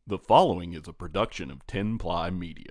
The following is a production of 10 Ply Media.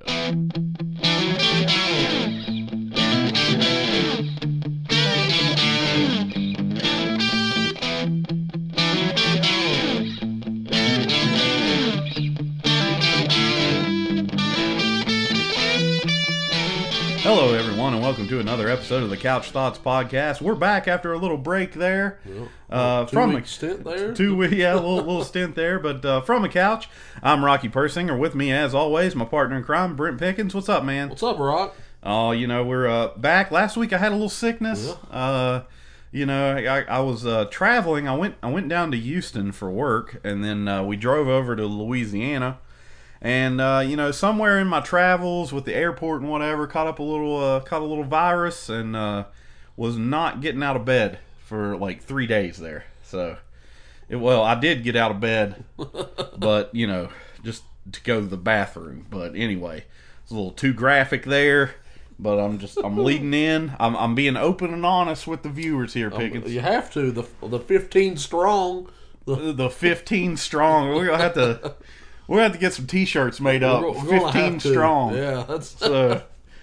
Hello, everyone, and welcome to another episode of the Couch Thoughts Podcast. We're back after a little break there. Two-week stint there? A little stint there, but from the couch, I'm Rocky Persinger. With me, as always, my partner in crime, Brent Pickens. What's up, man? What's up, Rock? Oh, we're back. Last week I had a little sickness. Yeah. I was traveling. I went down to Houston for work, and then we drove over to Louisiana. And somewhere in my travels with the airport and whatever, caught a little virus, and was not getting out of bed for like 3 days there. So, I did get out of bed, but just to go to the bathroom. But anyway, it's a little too graphic there. But I'm leading in. I'm being open and honest with the viewers here, Pickens. You have to. The 15 strong. The 15 strong. We're gonna have to get some T-shirts made up. 15 strong. Yeah, that's so.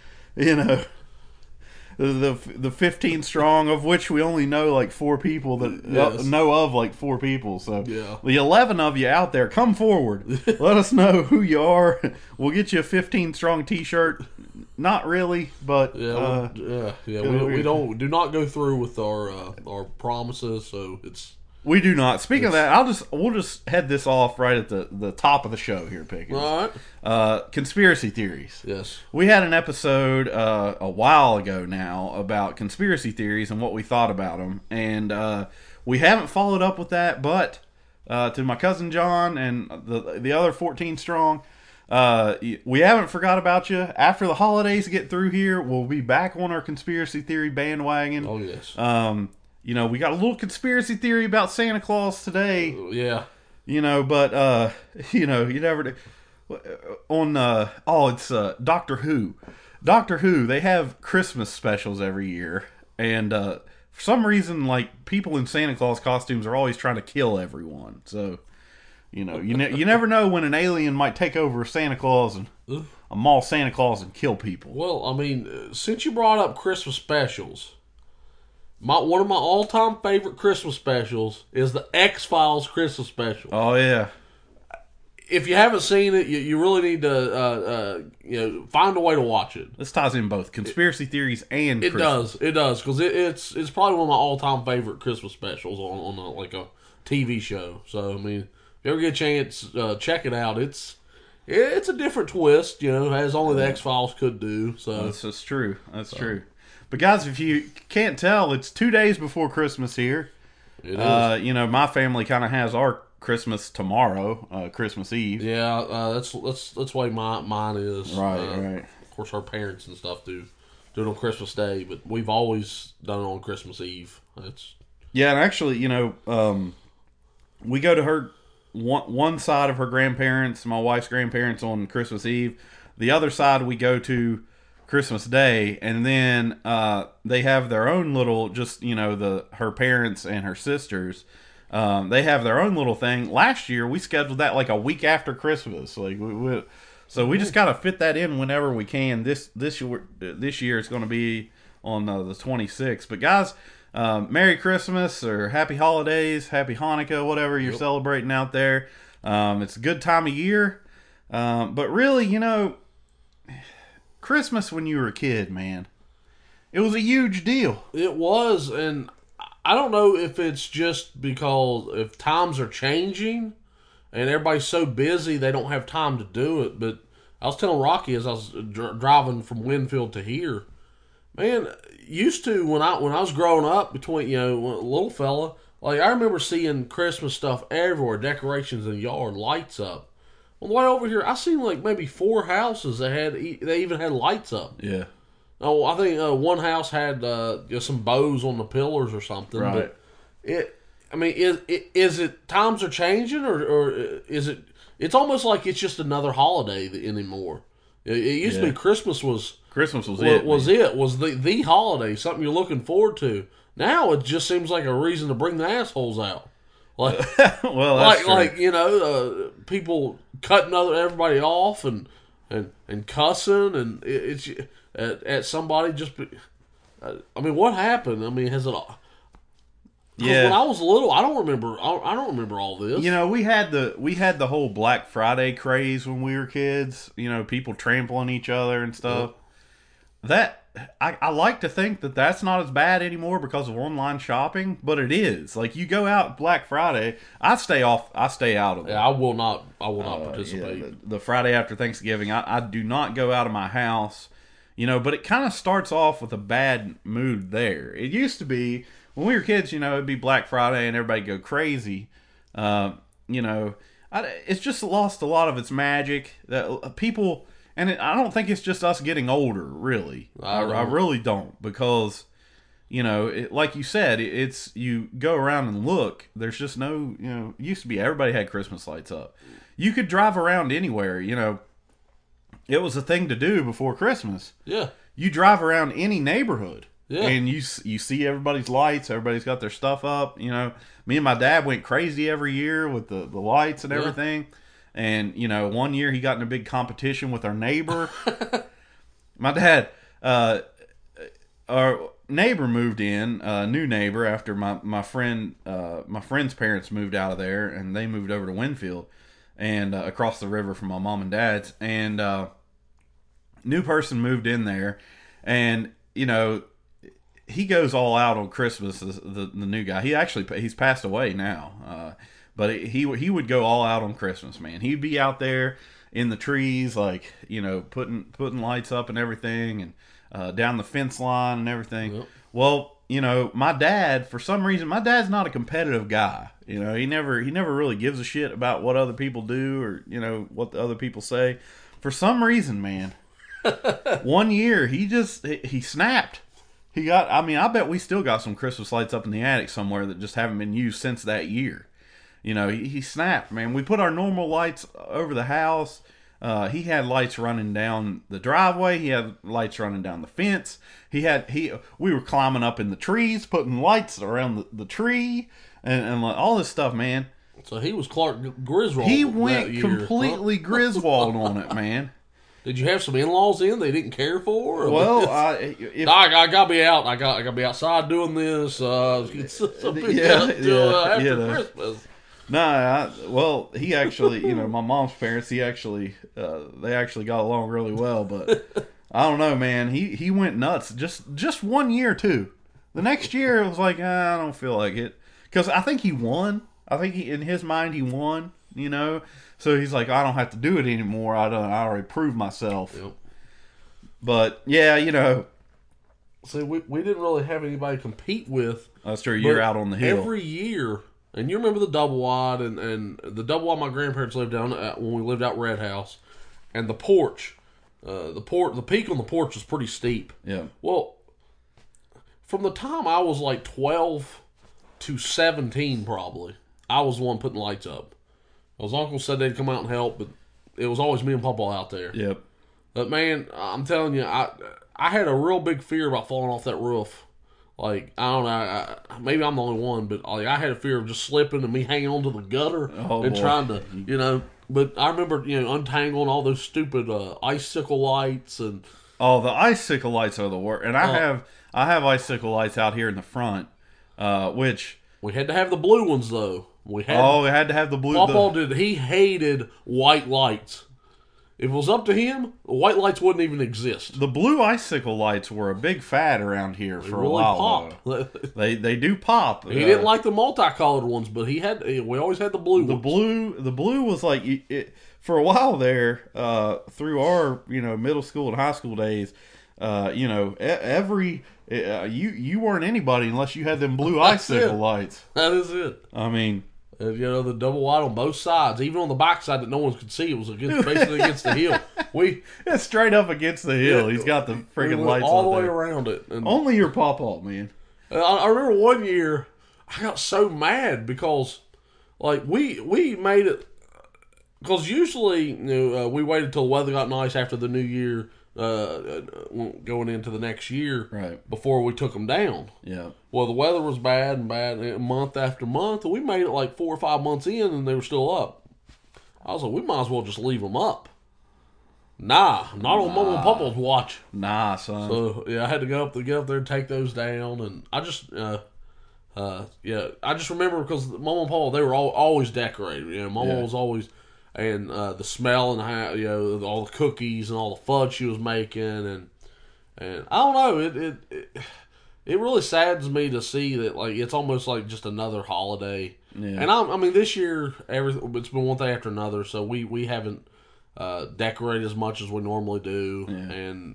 The 15 strong, of which we only know like 4 people that know of like 4 people. So yeah. The 11 of you out there, come forward. Let us know who you are. We'll get you a 15 strong T-shirt. Not really, but we do not go through with our promises. So it's. We do not. Speaking of that, we'll just head this off right at the top of the show here, Pickens. All right. Conspiracy theories. Yes. We had an episode a while ago now about conspiracy theories and what we thought about them, and we haven't followed up with that. But to my cousin John and the other 14 strong, we haven't forgot about you. After the holidays get through here, we'll be back on our conspiracy theory bandwagon. Oh yes. We got a little conspiracy theory about Santa Claus today. Yeah. You never do. It's Doctor Who. Doctor Who, they have Christmas specials every year. And for some reason, like, people in Santa Claus costumes are always trying to kill everyone. So, you never know when an alien might take over Santa Claus and maul Santa Claus and kill people. Well, I mean, since you brought up Christmas specials... One of my all-time favorite Christmas specials is the X-Files Christmas special. Oh, yeah. If you haven't seen it, you really need to find a way to watch it. This ties in both conspiracy theories and Christmas. It does, because it's probably one of my all-time favorite Christmas specials on a TV show. So, I mean, if you ever get a chance, check it out. It's a different twist, as only the X-Files could do. So That's true. That's true. But guys, if you can't tell, it's 2 days before Christmas here. It is. My family kind of has our Christmas tomorrow, Christmas Eve. Yeah, that's the way mine is. Right. Of course, our parents and stuff do it on Christmas Day, but we've always done it on Christmas Eve. And actually, we go to her one side of her grandparents, my wife's grandparents, on Christmas Eve. The other side we go to Christmas Day, and then they have their own little, her parents and her sisters, they have their own little thing. Last year we scheduled that like a week after Christmas, like so we just gotta fit that in whenever we can. This year it's going to be on the 26th. But guys, Merry Christmas or Happy Holidays, Happy Hanukkah, whatever you're celebrating out there. It's a good time of year, but really, Christmas when you were a kid, man, it was a huge deal. It was, and I don't know if it's just because if times are changing and everybody's so busy they don't have time to do it. But I was telling Rocky as I was driving from Winfield to here, man, used to when I was growing up, between a little fella, like I remember seeing Christmas stuff everywhere, decorations in the yard, lights up. On the way over here, I seen like maybe 4 houses that they even had lights up. Yeah. Oh, I think one house had some bows on the pillars or something. Right. But is it times are changing, or is it? It's almost like it's just another holiday anymore. It used to be Christmas was the holiday, something you're looking forward to. Now it just seems like a reason to bring the assholes out. Like, well, that's true. people cutting everybody off and cussing and it's at somebody just. I mean, what happened? I mean, has it? Yeah. When I was little, I don't remember. I don't remember all this. You know, we had the whole Black Friday craze when we were kids. You know, people trampling each other and stuff. That I like to think that that's not as bad anymore because of online shopping, but it is. Like you go out Black Friday, I stay out of it. Yeah, I will not participate. Yeah, the Friday after Thanksgiving, I do not go out of my house. You know, but it kind of starts off with a bad mood there. It used to be when we were kids. You know, it'd be Black Friday and everybody go crazy. You know, it's just lost a lot of its magic. That people. And I don't think it's just us getting older, really. I really don't, because, you know, like you said, it's you go around and look. There's just no, you know, it used to be everybody had Christmas lights up. You could drive around anywhere, you know. It was a thing to do before Christmas. Yeah. You drive around any neighborhood. Yeah. And you see everybody's lights. Everybody's got their stuff up. You know, me and my dad went crazy every year with the lights and everything. And, you know, one year he got in a big competition with our neighbor. My dad, our neighbor moved in, a new neighbor, after my friend's parents moved out of there, and they moved over to Winfield, and across the river from my mom and dad's. And new person moved in there, and, you know, he goes all out on Christmas, the new guy. He's passed away now. But he would go all out on Christmas, man. He'd be out there in the trees, like, you know, putting lights up and everything, and down the fence line and everything. Yep. Well, you know, my dad, for some reason, my dad's not a competitive guy. You know, he never really gives a shit about what other people do or, you know, what the other people say. For some reason, man, one year he snapped. I bet we still got some Christmas lights up in the attic somewhere that just haven't been used since that year. You know, he snapped, man. We put our normal lights over the house. He had lights running down the driveway. He had lights running down the fence. We were climbing up in the trees, putting lights around the tree, and all this stuff, man. So he was Clark Griswold. He went completely Griswold on it, man. Did you have some in-laws in they didn't care for? Well, I gotta be out. I gotta be outside doing this. After Christmas. Well, he actually, you know, my mom's parents, they actually got along really well, but I don't know, man. He went nuts just one year too. The next year it was like, I don't feel like it, because I think he won. I think in his mind he won, you know. So he's like, I don't have to do it anymore. I already proved myself. Yep. But yeah, you know. See, we didn't really have anybody to compete with. That's true. You're out on the hill every year. And you remember the double wide and the double wide my grandparents lived down when we lived out Red House, and the porch, the peak on the porch was pretty steep. Yeah. Well, from the time I was like 12 to 17, probably, I was the one putting lights up. His uncle said they'd come out and help, but it was always me and Papa out there. Yep. But man, I'm telling you, I had a real big fear about falling off that roof. Like, I don't know, maybe I'm the only one, but like, I had a fear of just slipping and me hanging onto the gutter trying to, you know. But I remember, you know, untangling all those stupid icicle lights and. Oh, the icicle lights are the worst. And I have icicle lights out here in the front, which we had to have the blue ones though. We had to have the blue. Papa he hated white lights. If it was up to him, white lights wouldn't even exist. The blue icicle lights were a big fad around here for a while. Pop. They do pop. He didn't like the multicolored ones, but we always had the blue ones. The blue was like for a while there through our middle school and high school days. Every you weren't anybody unless you had them blue icicle lights. That is it. I mean. The double wide on both sides, even on the back side that no one could see, it was basically against the hill. It's straight up against the hill. He's got the friggin' lights all the way there. around it. And only your pawpaw, man. I remember one year I got so mad because, like, we made it because usually we waited till the weather got nice after the new year. Going into the next year, right, before we took them down. Yeah. Well, the weather was bad month after month, and we made it like 4 or 5 months in, and they were still up. I was like, we might as well just leave them up. Nah, not on Mama and Papa's watch. Nah, son. So yeah, I had to get up there and take those down, and I just I just remember because Mama and Papa, they were always decorated. You know, Mama was always, and the smell and how, you know, all the cookies and all the fudge she was making, and I don't know, it really saddens me to see that, like, it's almost like just another holiday. Yeah. And I mean, this year it's been one thing after another, so we haven't decorate as much as we normally do, and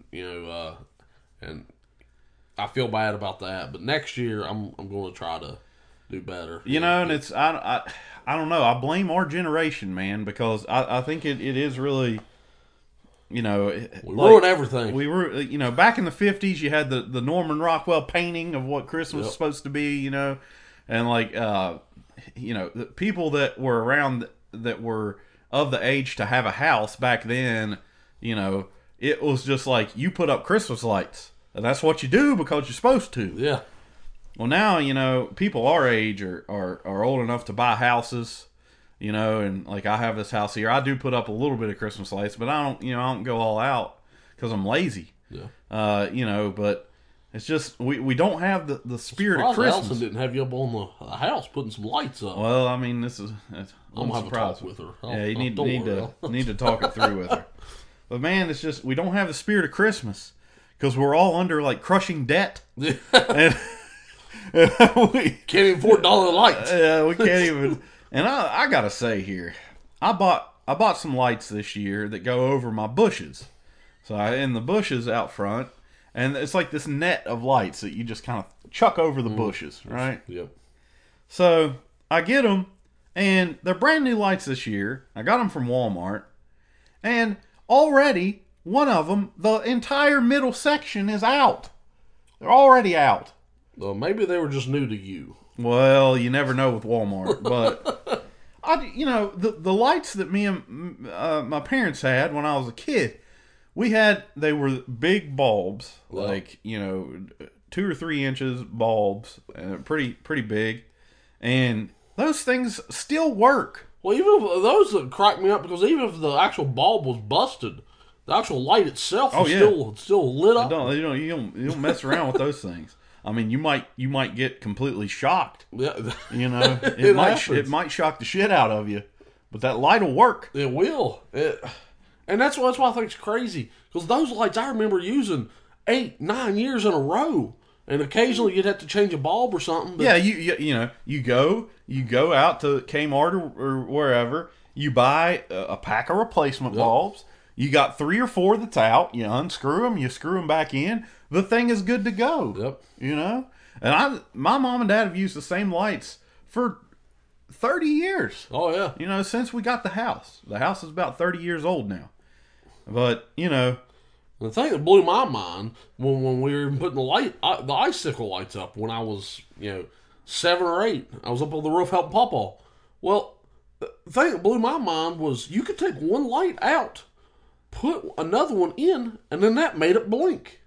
and I feel bad about that. But next year, I'm going to try to do better. You know, and it's I don't know. I blame our generation, man, because I think it is really, you know, we ruin everything. We were, you know, back in the 50s, you had the Norman Rockwell painting of what Christmas was supposed to be, you know, and like you know, the people that were around that were of the age to have a house back then, you know, it was just like you put up Christmas lights, and that's what you do because you're supposed to. Yeah. Well, now, you know, people our age are old enough to buy houses, you know, and like I have this house here. I do put up a little bit of Christmas lights, but I don't go all out because I'm lazy. Yeah. You know, but it's just we don't have the spirit of Christmas. Allison didn't have you up on the house putting some lights up. Well, I mean, I'm gonna have a talk with her. Yeah, you need to talk it through with her. But man, it's just we don't have the spirit of Christmas because we're all under like crushing debt. And we can't even afford $1 lights. Yeah, we can't even. And I gotta say here, I bought some lights this year that go over my bushes. So in the bushes out front, and it's like this net of lights that you just kind of chuck over the bushes, right? Yep. So I get them, and they're brand new lights this year. I got them from Walmart, and already one of them, the entire middle section is out. They're already out. Well, maybe they were just new to you. Well, you never know with Walmart, but the lights that me and my parents had when I was a kid, they were big bulbs, like 2 or 3 inches bulbs, pretty big, and those things still work. Well, even if those that crack me up because even if the actual bulb was busted, the actual light itself is still lit up. You don't mess around with those things. I mean, you might get completely shocked. Yeah. You know, it might shock the shit out of you, but that light will work. It will. And that's why I think it's crazy, because those lights I remember using 8-9 years in a row, and occasionally you'd have to change a bulb or something. But yeah, you go out to Kmart or wherever, you buy a pack of replacement bulbs. You got 3 or 4 that's out. You unscrew them, you screw them back in. The thing is good to go. Yep. You know, and my mom and dad have used the same lights for 30 years. Oh yeah. You know, since we got the house. The house is about 30 years old now. But you know, the thing that blew my mind when we were putting the icicle lights up when I was 7 or 8, I was up on the roof helping Papa. Well, the thing that blew my mind was you could take one light out, put another one in, and then that made it blink.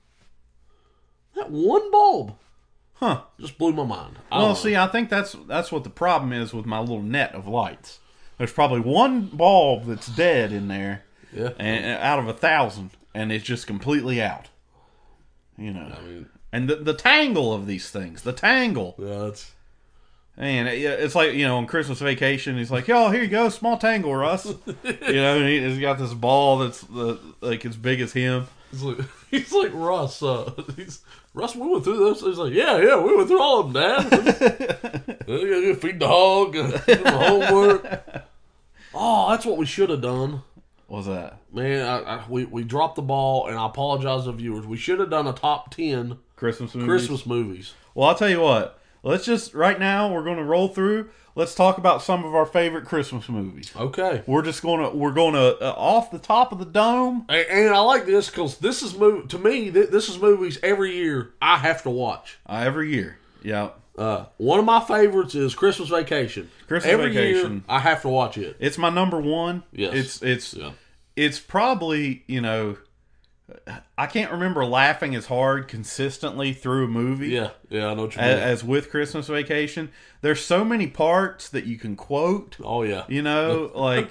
That one bulb, just blew my mind. Well, see, I think that's what the problem is with my little net of lights. There's probably one bulb that's dead in there, and out of 1,000, and it's just completely out. You know, I mean, and the tangle of these things, the tangle. Yeah, and it's like, on Christmas Vacation, he's like, "Yo, here you go, small tangle, Russ." And he's got this ball that's like as big as him. He's like Russ. Russ, we went through this. He's like, yeah, we went through all of them, Dad. You gotta feed the hog, do the homework. Oh, that's what we should have done. What's that? Man, we dropped the ball, and I apologize to viewers. We should have done a top 10 Christmas movies. Well, I'll tell you what. Let's just, right now, we're going to roll through. Let's talk about some of our favorite Christmas movies. Okay. We're going to off the top of the dome. And I like this because this is movies every year I have to watch. Every year. Yeah. One of my favorites is Christmas Vacation. Every Vacation. Year, I have to watch it. It's my number one. Yes. It's probably, I can't remember laughing as hard consistently through a movie. Yeah, I know what you mean. As with Christmas Vacation. There's so many parts that you can quote. Oh yeah. You know, like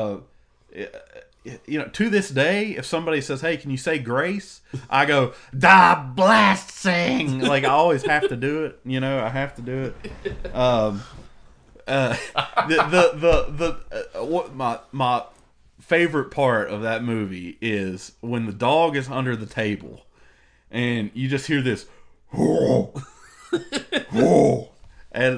to this day, if somebody says, "Hey, can you say grace?" I go, "Da blessing." Like I always have to do it. You know, I have to do it. What my favorite part of that movie is when the dog is under the table, and you just hear this, whoa, whoa, and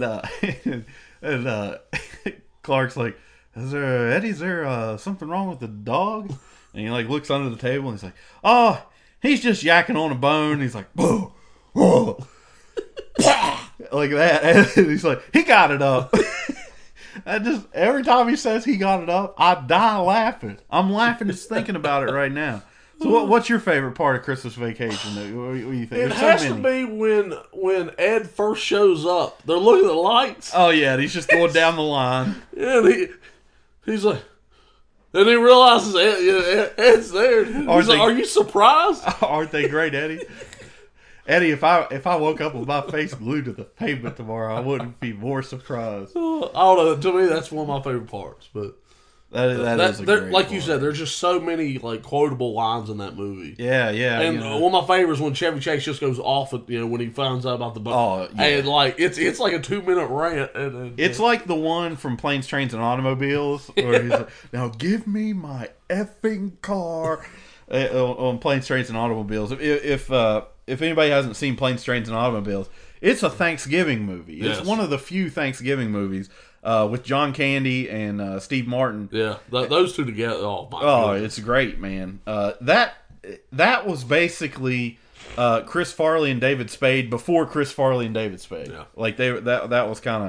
Clark's like, "Is there Eddie? Is there something wrong with the dog?" And he like looks under the table and he's like, "Oh, he's just yakking on a bone." And he's like, "Whoa, whoa." Like that, and he's like, "He got it up." I just every time he says he got it up, I die laughing. I'm laughing just thinking about it right now. So, what's your favorite part of Christmas Vacation? What do you think? It has to be when Ed first shows up. They're looking at the lights. Oh yeah, and he's just going down the line. Yeah, and he's like, and he realizes Ed's there. He's like, "Are you surprised?" Aren't they great, Eddie? Eddie, if I woke up with my face glued to the pavement tomorrow, I wouldn't be more surprised. I don't know. To me, that's one of my favorite parts. But that is a great like part. you said, there's just so many like quotable lines in that movie. Yeah. And one of my favorites when Chevy Chase just goes off at, when he finds out about the boat. Oh, yeah. And like it's like a 2-minute rant. It's like the one from Planes, Trains, and Automobiles where he's like, "Now give me my effing car." On Planes, Trains, and Automobiles. If anybody hasn't seen Planes, Trains, and Automobiles, it's a Thanksgiving movie. It's one of the few Thanksgiving movies with John Candy and Steve Martin. Yeah, those two together. Oh my! Goodness. It's great, man. That was basically Chris Farley and David Spade before Chris Farley and David Spade. Yeah, like that was kind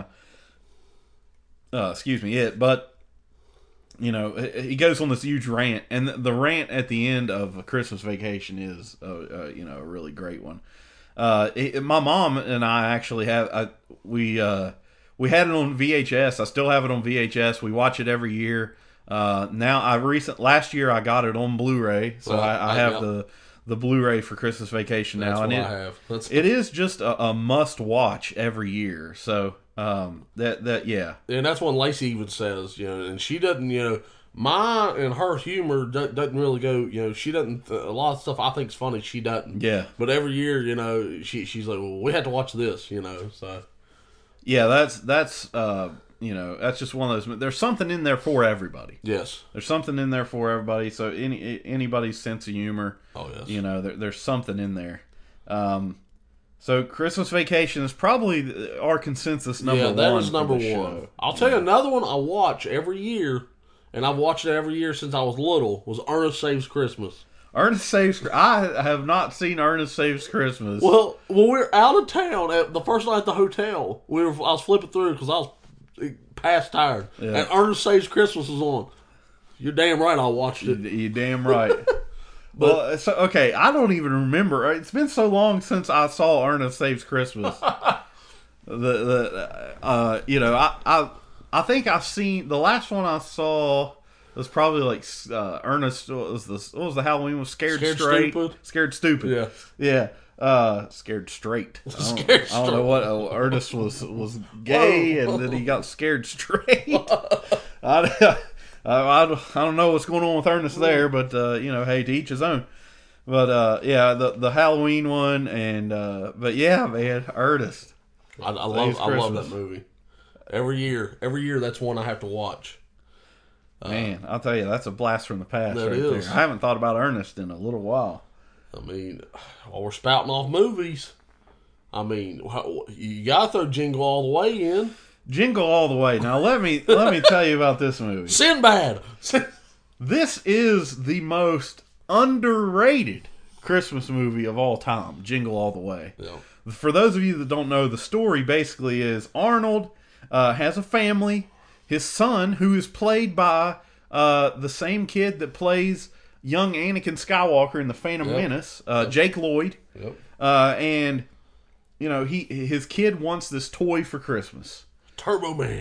of it, but. He goes on this huge rant, and the rant at the end of A Christmas Vacation is, a really great one. My mom and I actually we had it on VHS. I still have it on VHS. We watch it every year. Last year I got it on Blu-ray, so I have the Blu-ray for Christmas Vacation now. That's what I have. It is just a must watch every year. So. And that's what Lacey even says, and she doesn't, my and her humor doesn't really go, she doesn't, a lot of stuff I think is funny, she doesn't. Yeah. But every year, she's like, well, we have to watch this, so. Yeah, that's just one of those, there's something in there for everybody. Yes. There's something in there for everybody, so anybody's sense of humor. Oh, yes. There's something in there. So Christmas Vacation is probably our consensus number one. Yeah, that is number one. Show. I'll tell you another one I watch every year, and I've watched it every year since I was little, was Ernest Saves Christmas. I have not seen Ernest Saves Christmas. Well, when we were out of town, at the first night at the hotel, I was flipping through because I was past tired, and Ernest Saves Christmas was on. You're damn right I watched it. You're damn right. Well, okay, I don't even remember. It's been so long since I saw Ernest Saves Christmas. I think I've seen the last one I saw was probably like Ernest. What was the Halloween one? Scared Straight. Stupid. Scared Stupid. Yeah. Scared Straight. I don't know what Ernest was gay, and then he got scared straight. I don't know what's going on with Ernest there, but hey, to each his own. But the Halloween one, and but yeah, man, Ernest. I love that movie. Every year, that's one I have to watch. Man, I'll tell you, that's a blast from the past. That right is. There. I haven't thought about Ernest in a little while. I mean, while we're spouting off movies, I mean, you gotta throw Jingle All the Way in. Jingle All the Way. Now let me tell you about this movie. Sinbad. This is the most underrated Christmas movie of all time. Jingle All the Way. Yeah. For those of you that don't know, the story basically is Arnold has a family. His son, who is played by the same kid that plays young Anakin Skywalker in The Phantom Menace, Jake Lloyd. Yep. And his kid wants this toy for Christmas. Turbo Man.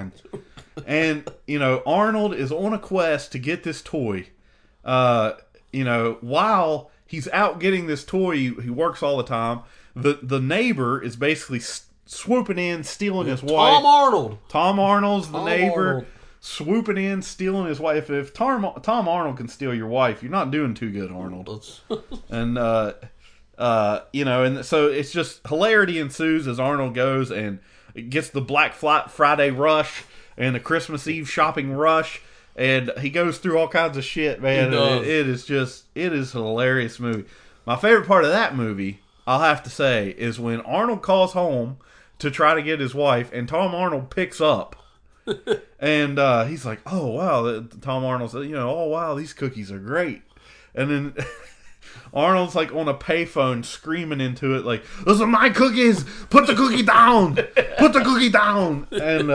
And, Arnold is on a quest to get this toy. while he's out getting this toy, he works all the time. The neighbor is basically swooping in, stealing his wife. Tom Arnold's the neighbor. Arnold. Swooping in, stealing his wife. If Tom Arnold can steal your wife, you're not doing too good, Arnold. And and so it's just hilarity ensues as Arnold goes and gets the Black Friday rush and the Christmas Eve shopping rush, and he goes through all kinds of shit, man. It is a hilarious movie. My favorite part of that movie, I'll have to say, is when Arnold calls home to try to get his wife, and Tom Arnold picks up. And he's like, "Oh wow!" Tom Arnold said, "Oh wow, these cookies are great." And then Arnold's like on a payphone screaming into it, like, "Those are my cookies! Put the cookie down! Put the cookie down!" And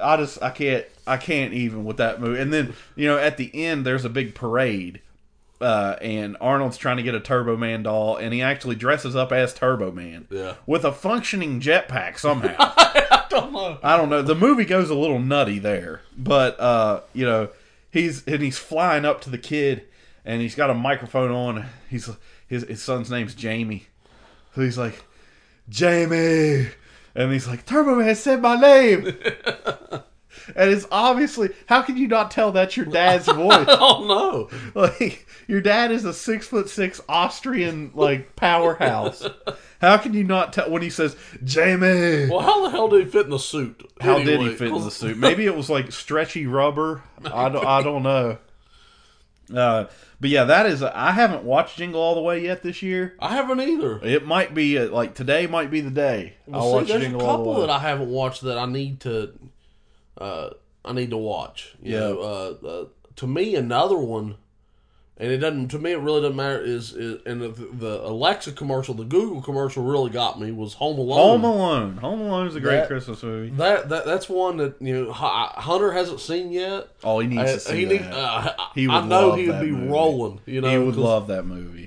I can't even with that movie. And then at the end there's a big parade, and Arnold's trying to get a Turbo Man doll, and he actually dresses up as Turbo Man with a functioning jetpack somehow. I don't know. The movie goes a little nutty there, but he's flying up to the kid, and he's got a microphone on. His son's name's Jamie, so he's like, "Jamie," and he's like, "Turbo Man said my name." And it's obviously, how can you not tell that's your dad's voice? Oh no! Like, your dad is a 6'6" Austrian powerhouse. How can you not tell when he says Jamie? Well, how the hell did he fit in the suit? How did he fit in the suit? Maybe it was stretchy rubber. I don't know. But yeah, that is. I haven't watched Jingle All the Way yet this year. I haven't either. It might be today might be the day. I'll watch Jingle All the Way. There's a couple that I haven't watched that I need to. I need to watch. You know, to me, another one, and it doesn't. To me, it really doesn't matter. Is and the Alexa commercial, the Google commercial, really got me. Was Home Alone. Home Alone is a great Christmas movie. That's one that Hunter hasn't seen yet. Oh, he needs to see that. I know he would be rolling. He would love that movie.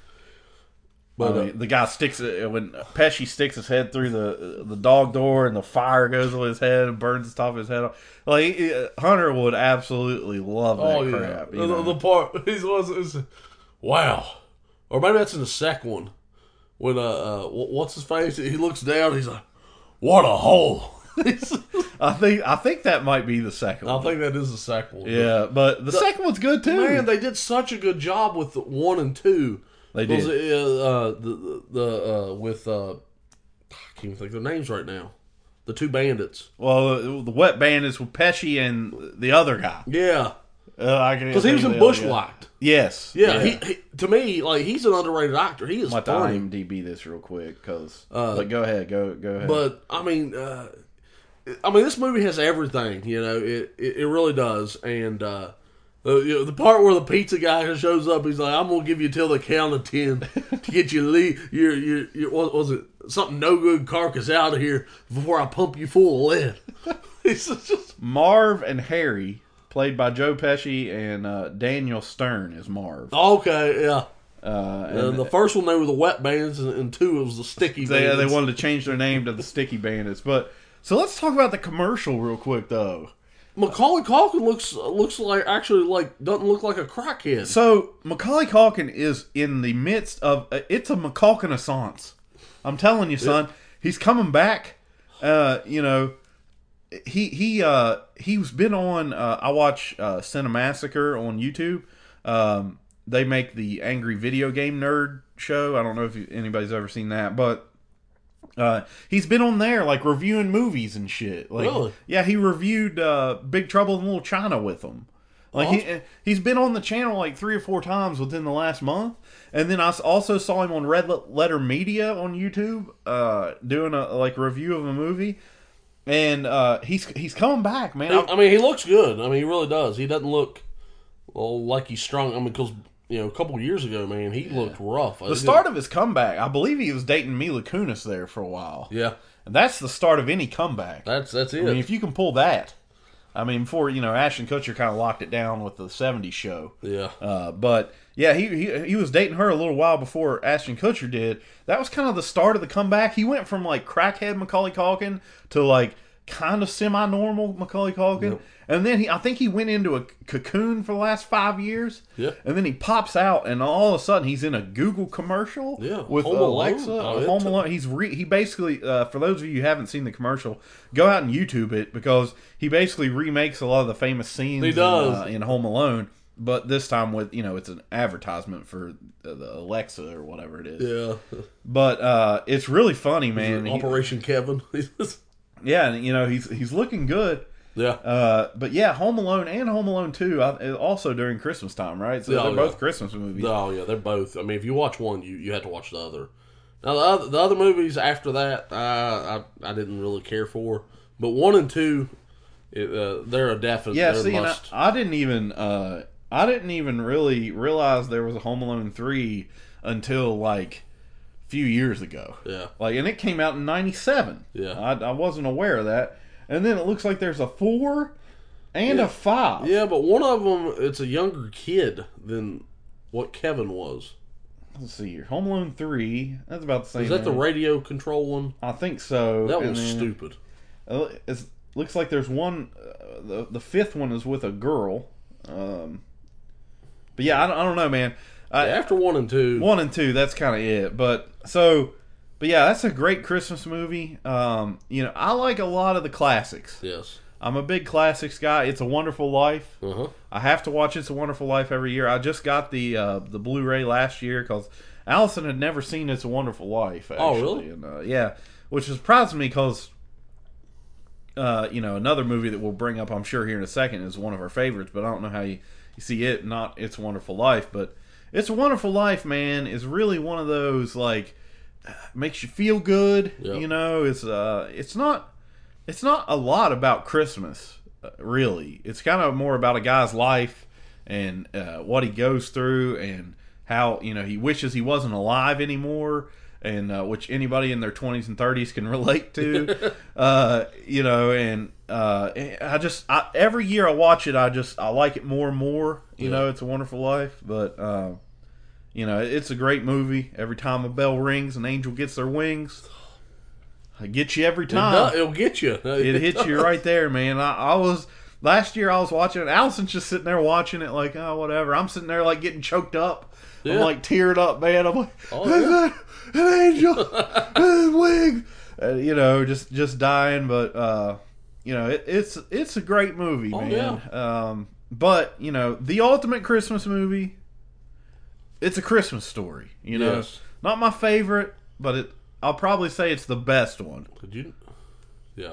But the guy when Pesci sticks his head through the dog door and the fire goes on his head and burns the top of his head off. Hunter would absolutely love that crap. The part was wow, or maybe that's in the second one when what's his face? He looks down. He's like, "What a hole." I think that might be the second one. I think that is the second one. Yeah, but the second one's good too. Man, they did such a good job with 1 and 2. They did. With I can't even think of their names right now. The two bandits. Well, the Wet Bandits with Pesci and the other guy. Yeah, because he was in Bushwhacked. Yes. Yeah. He to me, he's an underrated actor. He is. I'm going to IMDb this real quick because. But go ahead. Go ahead. But I mean, this movie has everything. It really does, and. The part where the pizza guy shows up, he's like, "I'm gonna give you till the count of 10 to get you your what was it, something no good carcass out of here before I pump you full of lead." Marv and Harry, played by Joe Pesci and Daniel Stern, is Marv. Okay, yeah. And the first one they were the Wet Bandits, and 2 it was the Sticky Bandits. They wanted to change their name to the Sticky Bandits, but so let's talk about the commercial real quick though. Macaulay Culkin looks like doesn't look like a crackhead. So Macaulay Culkin is in the midst of it's a McCulkin-assance. I'm telling you, son, he's coming back. He's been on. I watch Cinemassacre on YouTube. They make the Angry Video Game Nerd show. I don't know if anybody's ever seen that, but. He's been on there reviewing movies and shit. Really? Yeah, he reviewed Big Trouble in Little China with them. He's been on the channel 3 or 4 times within the last month. And then I also saw him on Red Letter Media on YouTube doing a review of a movie. And he's coming back, man. He looks good. He really does. He doesn't look like he's strong. Because a couple of years ago, man, he looked rough. The start of his comeback, I believe he was dating Mila Kunis there for a while. Yeah. And that's the start of any comeback. That's it. If you can pull that. Before, Ashton Kutcher kind of locked it down with the 70s show. Yeah. But, yeah, he was dating her a little while before Ashton Kutcher did. That was kind of the start of the comeback. He went from, crackhead Macaulay Culkin to, kind of semi-normal Macaulay Culkin. Yep. And then I think he went into a cocoon for the last 5 years. Yeah. And then he pops out, and all of a sudden he's in a Google commercial with Home Alexa. Alone. Home Alone. He basically, for those of you who haven't seen the commercial, go out and YouTube it, because he basically remakes a lot of the famous scenes in Home Alone. But this time with, it's an advertisement for the Alexa or whatever it is. Yeah. But it's really funny, man. Operation Kevin. Yeah, and he's looking good. Yeah. But yeah, Home Alone and Home Alone 2 also during Christmas time, right? So they're both Christmas movies. Oh yeah, they're both. I mean, if you watch one, you have to watch the other. Now the other movies after that, I didn't really care for, but 1 and 2, they're a definite. Yeah, see, must. I didn't even really realize there was a Home Alone 3 until like a few years ago. Yeah, and it came out in '97. Yeah, I wasn't aware of that. And then it looks like there's a 4 and a 5. Yeah, but one of them, it's a younger kid than what Kevin was. Let's see here. Home Alone 3. That's about the same. Is that the radio control one? I think so. That was stupid. It looks like there's one. The 5th one is with a girl. But yeah, I don't know, man. After 1 and 2. 1 and 2, that's kind of it. But yeah, that's a great Christmas movie. I like a lot of the classics. Yes. I'm a big classics guy. It's a Wonderful Life. Uh-huh. I have to watch It's a Wonderful Life every year. I just got the Blu-ray last year because Allison had never seen It's a Wonderful Life, actually. Oh, really? And, yeah, which surprised me because, another movie that we'll bring up, I'm sure, here in a second is one of our favorites, but I don't know how you see it, not It's a Wonderful Life. But It's a Wonderful Life, man, is really one of those, makes you feel good. Yep. It's not a lot about Christmas, really. It's kind of more about a guy's life and what he goes through and how he wishes he wasn't alive anymore, and which anybody in their 20s and 30s can relate to. Every year I watch it, I like it more and more. It's a Wonderful Life, but. It's a great movie. Every time a bell rings, an angel gets their wings. It gets you every time. It'll get you. It hits you right there, man. Last year I was watching it. Allison's just sitting there watching it like, oh, whatever. I'm sitting there like getting choked up. Yeah. I'm tearing up, man. I'm like, an angel, his wings. Just dying. But it's a great movie, man. Yeah. But the ultimate Christmas movie. It's A Christmas Story, Yes. Not my favorite, but I'll probably say it's the best one. Could you? Yeah.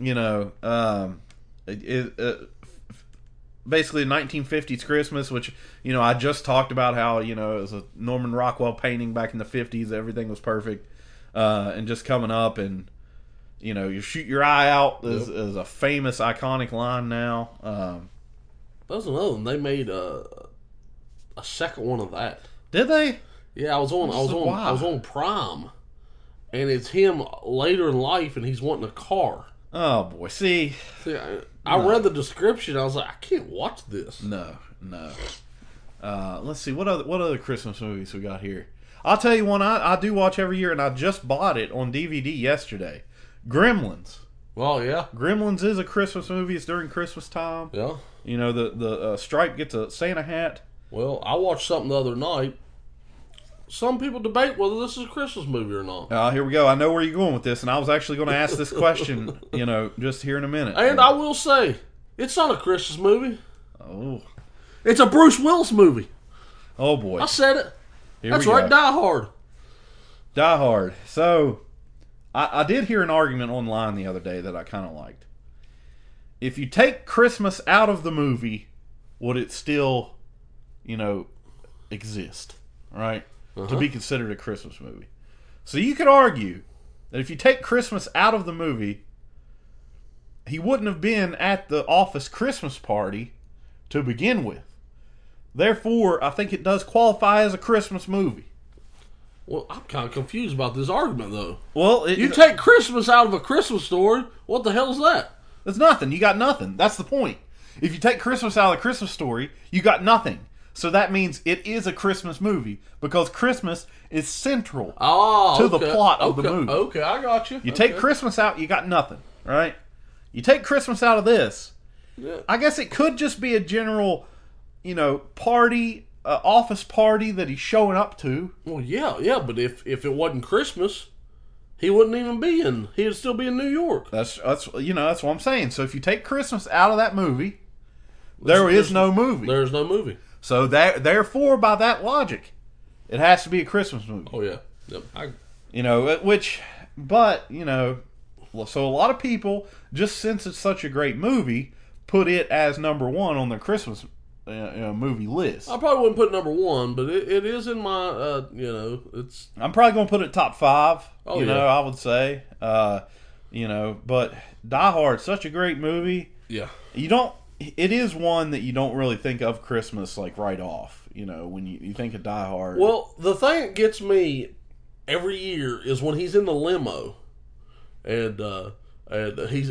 Basically 1950s Christmas, which, I just talked about how, it was a Norman Rockwell painting back in the 50s. Everything was perfect. And just coming up and, you shoot your eye out is a famous, iconic line now. That was another one. They made a second one of that. Did they? Yeah, I was on Prime, and it's him later in life, and he's wanting a car. Oh boy, see, I read the description. I was like, I can't watch this. No. Let's see what other Christmas movies we got here. I'll tell you one I do watch every year, and I just bought it on DVD yesterday. Gremlins. Well, yeah, Gremlins is a Christmas movie. It's during Christmas time. Yeah, the Stripe gets a Santa hat. Well, I watched something the other night. Some people debate whether this is a Christmas movie or not. Here we go. I know where you're going with this, and I was actually going to ask this question, just here in a minute. And I will say, it's not a Christmas movie. Oh. It's a Bruce Willis movie. Oh, boy. I said it. Here That's we right, go. Die Hard. Die Hard. So, I did hear an argument online the other day that I kind of liked. If you take Christmas out of the movie, would it still, exist? Right? To be considered a Christmas movie. So you could argue that if you take Christmas out of the movie, he wouldn't have been at the office Christmas party to begin with. Therefore, I think it does qualify as a Christmas movie. Well, I'm kind of confused about this argument, though. Well, you take Christmas out of A Christmas Story, what the hell is that? It's nothing. You got nothing. That's the point. If you take Christmas out of the Christmas Story, you got nothing. So that means it is a Christmas movie because Christmas is central to the plot of the movie. Okay, I got you. You take Christmas out, you got nothing, right? You take Christmas out of this, Yeah. I guess it could just be a general, party, office party that he's showing up to. Well, yeah, but if it wasn't Christmas, he wouldn't even be in. He'd still be in New York. That's what I'm saying. So if you take Christmas out of that movie, there is no movie. There's no movie. So therefore, by that logic, it has to be a Christmas movie. Oh yeah. Yep. So a lot of people, just since it's such a great movie, put it as number one on their Christmas movie list. I probably wouldn't put number one, but it is in my, it's... I'm probably going to put it top 5, Oh, yeah. I would say. But Die Hard, such a great movie. Yeah. It is one that you don't really think of Christmas, like, right off, when you think of Die Hard. Well, the thing that gets me every year is when he's in the limo, and he's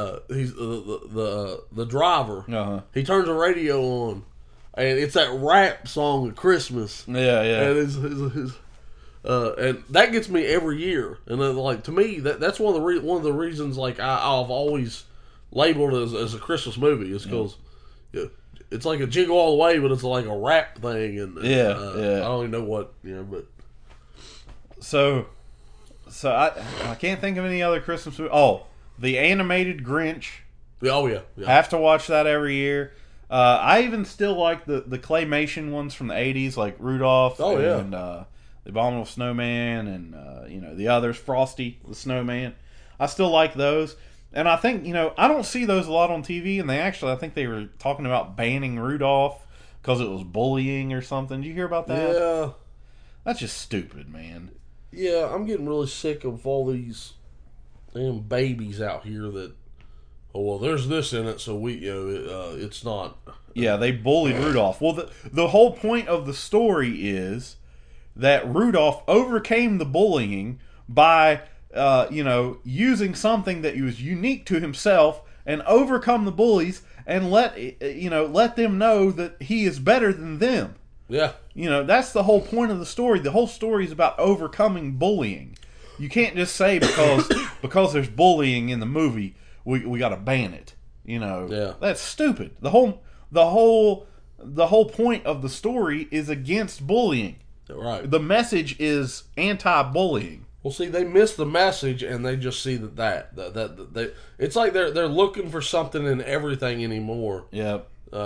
the driver. Uh-huh. He turns the radio on, and it's that rap song of Christmas. Yeah. And and that gets me every year. And then, like, to me, that's one of the reasons, like, I've always labeled it as a Christmas movie, is because it's like a Jingle All the Way, but it's like a rap thing, and I don't even know what, but so I can't think of any other Christmas movie. Oh, the animated Grinch. Oh yeah. Have to watch that every year. I even still like the claymation ones from the 80s, like Rudolph and the Abominable Snowman and the others, Frosty the Snowman. I still like those. And I think, I don't see those a lot on TV, and I think they were talking about banning Rudolph because it was bullying or something. Did you hear about that? Yeah. That's just stupid, man. Yeah, I'm getting really sick of all these damn babies out here that, there's this in it, so it's not. Yeah, they bullied Rudolph. Well, the whole point of the story is that Rudolph overcame the bullying by, using something that was unique to himself and overcome the bullies and let them know that he is better than them. Yeah. That's the whole point of the story. The whole story is about overcoming bullying. You can't just say because there's bullying in the movie, we got to ban it. Yeah. That's stupid. The whole point of the story is against bullying. Right. The message is anti-bullying. Well, see, they miss the message, and they just see that it's like they're looking for something in everything anymore. Yep.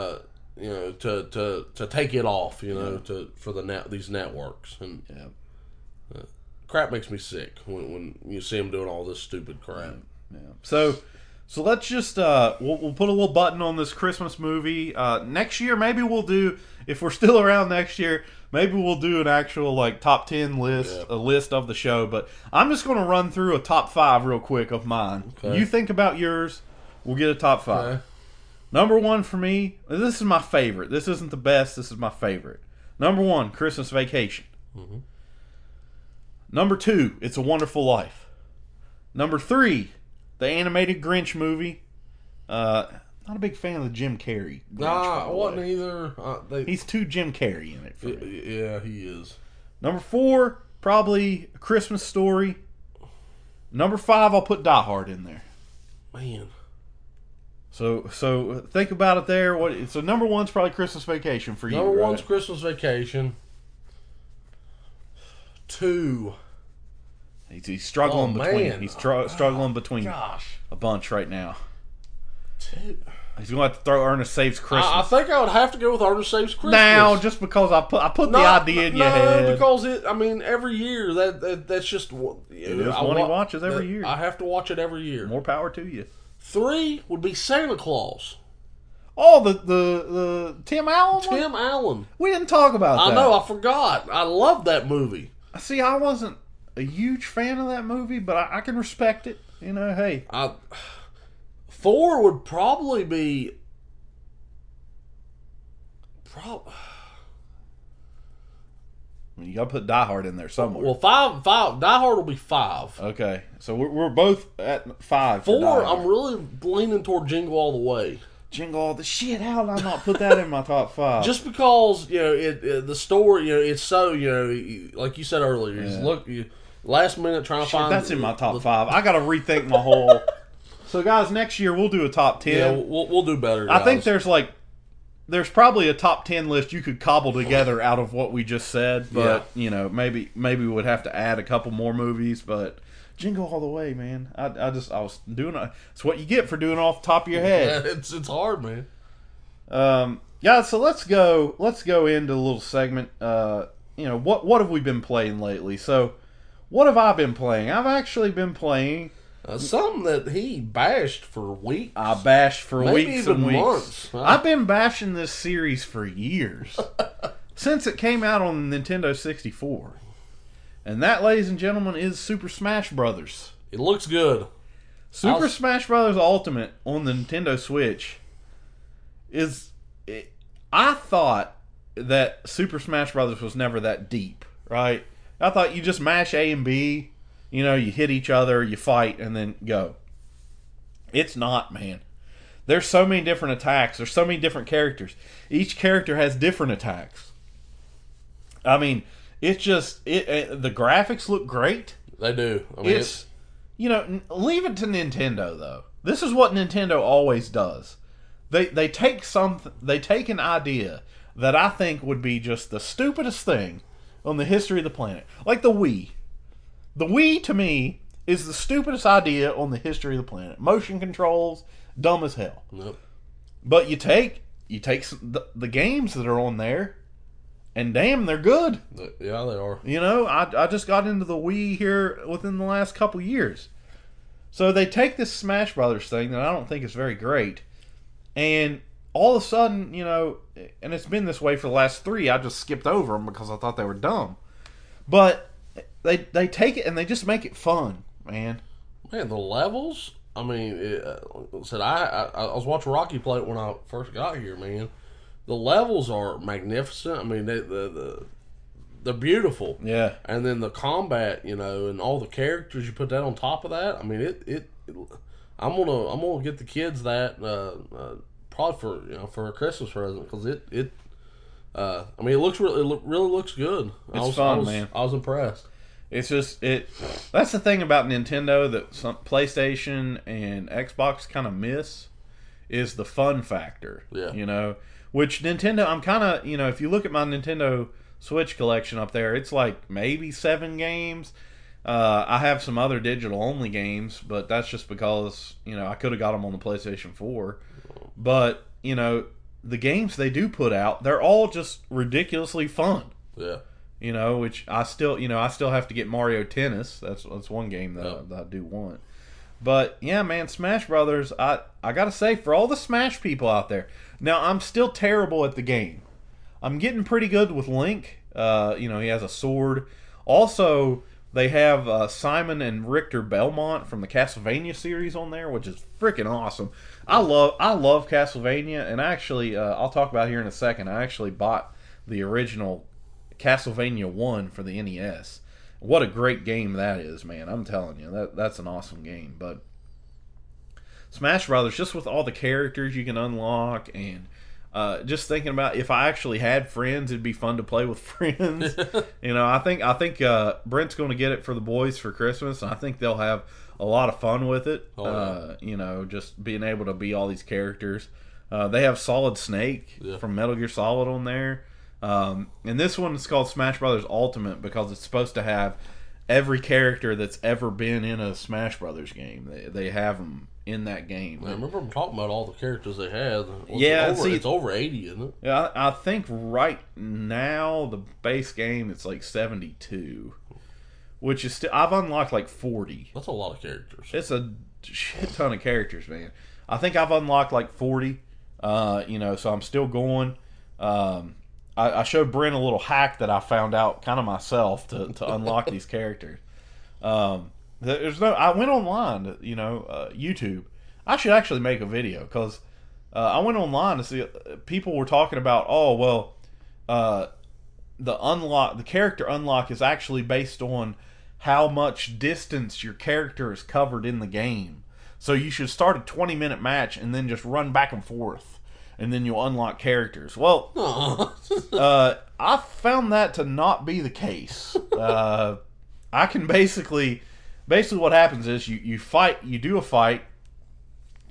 To take it off, for these networks, and crap makes me sick when you see them doing all this stupid crap. Yeah. So let's just we'll put a little button on this Christmas movie. Next year, maybe we'll do, if we're still around next year, maybe we'll do an actual like top 10 list, a list of the show. But I'm just going to run through a top 5 real quick of mine. Okay. You think about yours. We'll get a top 5. Okay. Number 1 for me, this is my favorite. This isn't the best. This is my favorite. Number 1, Christmas Vacation. Mm-hmm. Number 2, It's a Wonderful Life. Number 3, the animated Grinch movie. Not a big fan of the Jim Carrey Grinch. I wasn't either. He's too Jim Carrey in it for me. Yeah, he is. Number 4, probably A Christmas Story. Number 5, I'll put Die Hard in there. Man. So think about it there. So number 1's probably Christmas Vacation for you. Number 1's Christmas Vacation. 2. He's struggling between. Man. He's struggling between a bunch right now. 2. He's going to have to Ernest Saves Christmas. I think I would have to go with Ernest Saves Christmas. Now, just because I put the idea in your head. No, because every year that's just it is one he watches every year. I have to watch it every year. More power to you. 3 would be Santa Claus. Oh, the Tim Allen one? Tim Allen. We didn't talk about that. I know, I forgot. I love that movie. See, I wasn't a huge fan of that movie, but I can respect it. Hey. 4 would probably be... You got to put Die Hard in there somewhere. Well, 5. Die Hard will be 5. Okay, so we're both at 5. 4, I'm really leaning toward Jingle All the Way. Jingle All the shit! How did I not put that in my top 5? Just because the story, it's so like you said earlier. Last minute trying to find. That's in my top 5. I got to rethink my whole. So, guys, next year we'll do a top 10. Yeah, we'll do better, guys. I think there's probably a top 10 list you could cobble together out of what we just said, but maybe we would have to add a couple more movies, but Jingle All the Way, man. I was doing it's what you get for doing it off the top of your head. Yeah, it's hard, man. So let's go into a little segment. What have we been playing lately? So, what have I been playing? I've actually been playing something that he bashed for weeks. I bashed for Maybe weeks even and weeks. months. I've been bashing this series for years. Since it came out on the Nintendo 64. And that, ladies and gentlemen, is Super Smash Brothers. It looks good. Super Smash Brothers Ultimate on the Nintendo Switch I thought that Super Smash Brothers was never that deep, right? I thought you just mash A and B, you hit each other, you fight, and then go. It's not, man. There's so many different attacks. There's so many different characters. Each character has different attacks. I mean, it's just the graphics look great. They do. I mean, leave it to Nintendo though. This is what Nintendo always does. They take an idea that I think would be just the stupidest thing on the history of the planet, like the Wii. The Wii to me is the stupidest idea on the history of the planet. Motion controls, dumb as hell. Nope. But you take the games that are on there, and damn, they're good. Yeah, they are. I just got into the Wii here within the last couple years. So they take this Smash Brothers thing that I don't think is very great, and all of a sudden, and it's been this way for the last 3, I just skipped over them because I thought they were dumb. But they take it and they just make it fun, man. Man, the levels. I mean, I was watching Rocky play it when I first got here, man. The levels are magnificent. I mean, they're beautiful. Yeah. And then the combat, and all the characters, you put that on top of that. I mean, I'm gonna get the kids that probably for a Christmas present because it really looks good. It's fun, man. I was impressed. It's just that's the thing about Nintendo that some PlayStation and Xbox kind of miss is the fun factor. Yeah. Which Nintendo, I'm kind of, if you look at my Nintendo Switch collection up there, it's like maybe 7 games. I have some other digital only games, but that's just because, I could have got them on the PlayStation 4. But, the games they do put out, they're all just ridiculously fun. Yeah. Which I still have to get Mario Tennis. That's one game that I do want. But yeah, man, Smash Brothers. I gotta say, for all the Smash people out there, now I'm still terrible at the game. I'm getting pretty good with Link. He has a sword. Also, they have Simon and Richter Belmont from the Castlevania series on there, which is freaking awesome. I love Castlevania, and actually, I'll talk about it here in a second. I actually bought the original Castlevania 1 for the NES. What a great game that is, man. I'm telling you, that's an awesome game. But Smash Brothers, just with all the characters you can unlock, and just thinking about if I actually had friends, it'd be fun to play with friends. I think Brent's going to get it for the boys for Christmas, and I think they'll have a lot of fun with it. Just being able to be all these characters. They have Solid Snake from Metal Gear Solid on there. And this one is called Smash Brothers Ultimate because it's supposed to have every character that's ever been in a Smash Brothers game. They have them in that game. I remember them talking about all the characters they had. It's over 80, isn't it? Yeah, I think right now the base game it's like 72, which is still I've unlocked like 40. That's a lot of characters. It's a shit ton of characters, man. I think I've unlocked like 40. So I'm still going. I showed Brent a little hack that I found out kind of myself to unlock these characters. I went online to, YouTube. I should actually make a video because I went online to see people were talking about, the character unlock is actually based on how much distance your character is covered in the game. So you should start a 20-minute match and then just run back and forth. And then you'll unlock characters. Well, I found that to not be the case. I can basically what happens is you fight, you do a fight,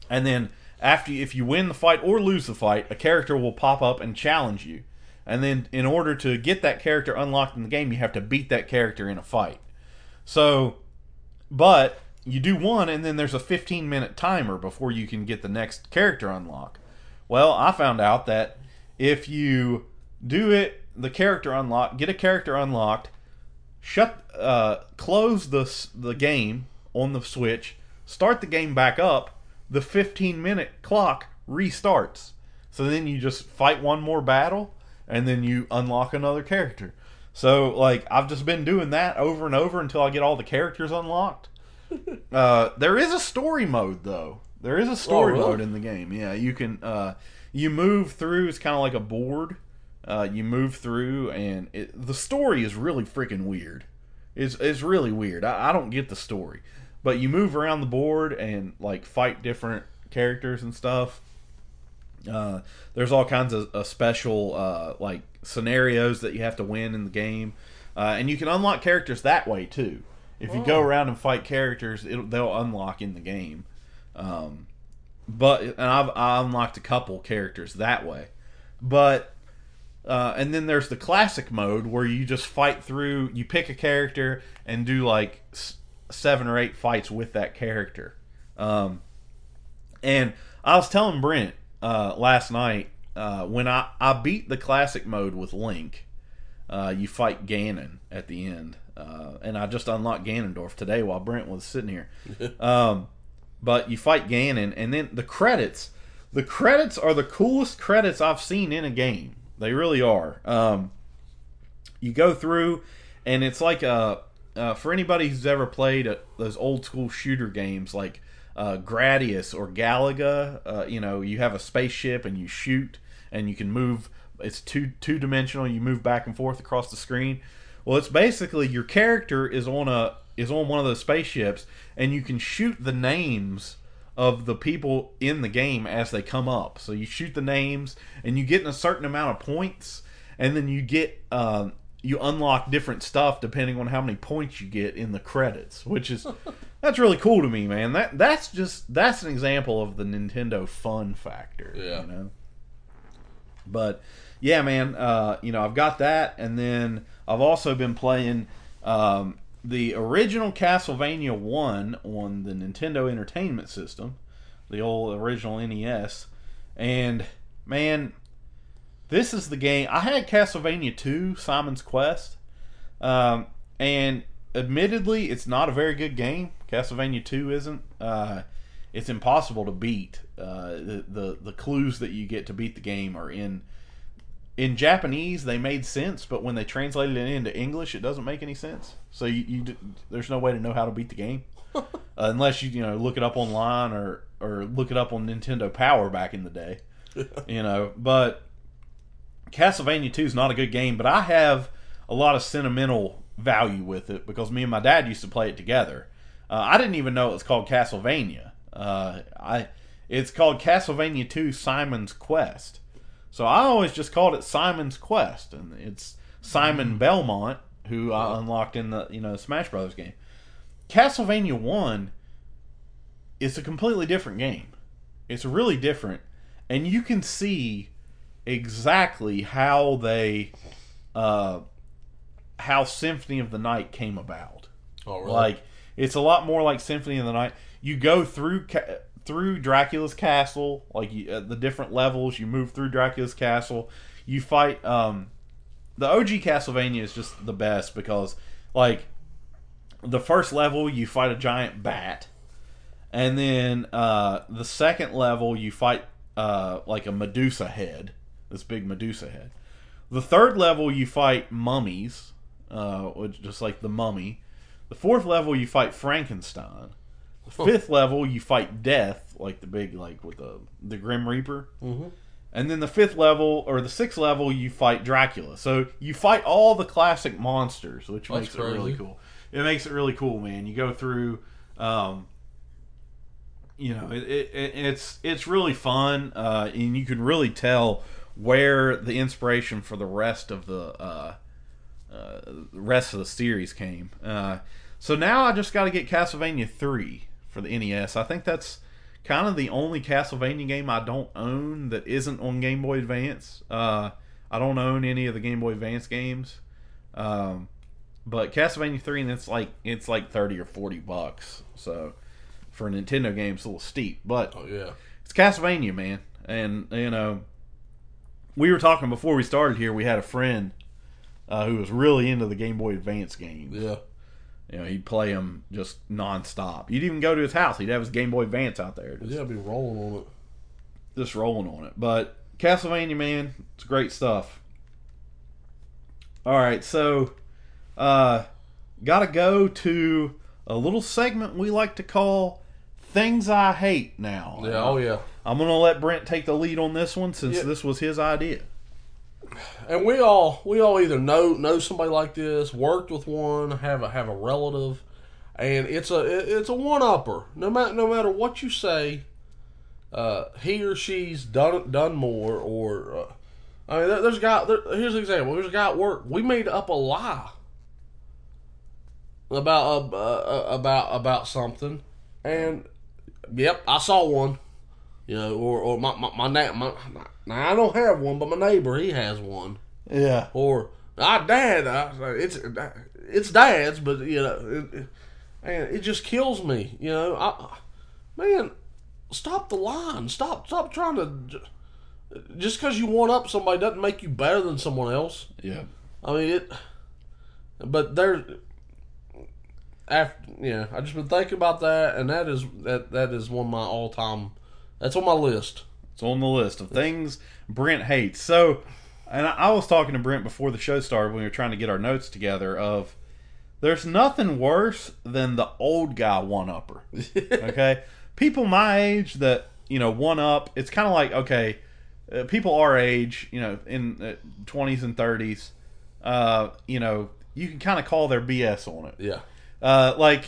And then if you win the fight or lose the fight, a character will pop up and challenge you. And then in order to get that character unlocked in the game, you have to beat that character in a fight. So, but you do one, and then there's a 15-minute timer before you can get the next character unlock. Well, I found out that if you do it, the character unlock, get a character unlocked, close the game on the Switch, start the game back up, the 15-minute clock restarts. So then you just fight one more battle, and then you unlock another character. So, like, I've just been doing that over and over until I get all the characters unlocked. There is a story mode, though. There is a story mode in the game. Yeah, you can you move through. It's kind of like a board. You move through, and the story is really freaking weird. It's really weird. I don't get the story, but you move around the board and like fight different characters and stuff. There's all kinds of special like scenarios that you have to win in the game, and you can unlock characters that way too. If you go around and fight characters, they'll unlock in the game. But I unlocked a couple characters that way. But and then there's the classic mode where you just fight through. You pick a character and do like 7 or 8 fights with that character. And I was telling Brent last night when I beat the classic mode with Link. You fight Ganon at the end. And I just unlocked Ganondorf today while Brent was sitting here. But you fight Ganon, and then the credits. The credits are the coolest credits I've seen in a game. They really are. You go through, and it's like for anybody who's ever played those old school shooter games like Gradius or Galaga. You have a spaceship and you shoot, and you can move. It's two-dimensional. You move back and forth across the screen. Well, it's basically your character is on one of those spaceships, and you can shoot the names of the people in the game as they come up. So you shoot the names, and you get a certain amount of points, and then you get you unlock different stuff depending on how many points you get in the credits, which is that's really cool to me, man. That's an example of the Nintendo fun factor. Yeah. But yeah, man, I've got that, and then I've also been playing the original Castlevania 1 on the Nintendo Entertainment System, the old original NES, and man, this is the game. I had Castlevania 2, Simon's Quest, and admittedly, it's not a very good game. Castlevania 2 isn't. It's impossible to beat. The clues that you get to beat the game are in Japanese. They made sense, but when they translated it into English, it doesn't make any sense. So there's no way to know how to beat the game unless you look it up online or look it up on Nintendo Power back in the day. But Castlevania 2 is not a good game, but I have a lot of sentimental value with it because me and my dad used to play it together. I didn't even know it was called Castlevania. It's called Castlevania 2 Simon's Quest. So I always just called it Simon's Quest, and it's Simon Belmont, who I unlocked in the Smash Brothers game. Castlevania 1 is a completely different game. It's really different, and you can see exactly how how Symphony of the Night came about. Oh, really? Like, it's a lot more like Symphony of the Night. You go through Dracula's castle, like the different levels. You move through Dracula's castle. You fight. The OG Castlevania is just the best because, like, the first level you fight a giant bat, and then the second level you fight like a Medusa head, this big Medusa head. The third level you fight mummies, just like the Mummy. The fourth level you fight Frankenstein. The fifth level you fight Death, like the big, like with the Grim Reaper. Mm-hmm. And then the fifth level or the sixth level you fight Dracula. So you fight all the classic monsters, which makes it really cool. It makes it really cool, man. You go through, it's really fun, and you can really tell where the inspiration for the rest of the series came. So now I just got to get Castlevania 3 for the NES. I think that's kind of the only Castlevania game I don't own that isn't on Game Boy Advance. I don't own any of the Game Boy Advance games. But Castlevania 3, and it's like $30 or $40. So for a Nintendo game, it's a little steep. But Oh yeah. it's Castlevania, man. And you know, we were talking before we started here. We had a friend who was really into the Game Boy Advance games. Yeah. You know, he'd play them just nonstop. You'd even go to his house. He'd have his Game Boy Advance out there. Yeah, I'd be rolling on it. Just rolling on it. But Castlevania, man, it's great stuff. All right, so gotta go to a little segment we like to call Things I Hate now. Yeah, oh yeah. I'm going to let Brent take the lead on this one since this was his idea. And we all either know somebody like this, worked with one, have a relative, and it's a one upper. No matter what you say, he or she's done more. Or I mean, there's a guy. Here's an example. There's a guy at work. We made up a lie about something, and yep, I saw one. You know, or my now I don't have one, but my neighbor, he has one. Yeah. Or dad, it's dad's, but you know, it just kills me. You know, man, stop the line. Stop trying to. Just because you one up somebody doesn't make you better than someone else. Yeah. I mean it. But there. After I just been thinking about that, and that is one of my all time. That's on my list. It's on the list of things Brent hates. So, and I was talking to Brent before the show started when we were trying to get our notes together of there's nothing worse than the old guy one-upper. Okay? People my age that, you know, one-up, it's kind of like, okay, people our age, you know, in 20s and 30s, you know, you can kind of call their BS on it. Yeah. Like